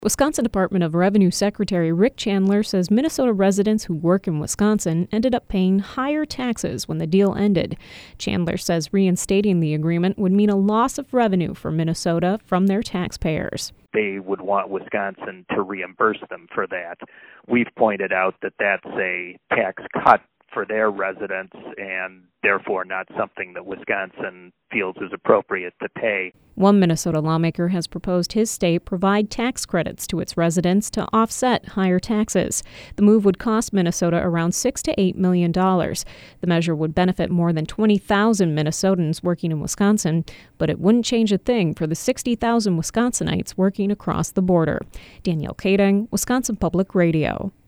Wisconsin Department of Revenue Secretary Rick Chandler says Minnesota residents who work in Wisconsin ended up paying higher taxes when the deal ended. Chandler says reinstating the agreement would mean a loss of revenue for Minnesota from their taxpayers. They would want Wisconsin to reimburse them for that. We've pointed out that that's a tax cut for their residents and therefore not something that Wisconsin feels is appropriate to pay. One Minnesota lawmaker has proposed his state provide tax credits to its residents to offset higher taxes. The move would cost Minnesota around $6 to $8 million. The measure would benefit more than 20,000 Minnesotans working in Wisconsin, but it wouldn't change a thing for the 60,000 Wisconsinites working across the border. Danielle Kading, Wisconsin Public Radio.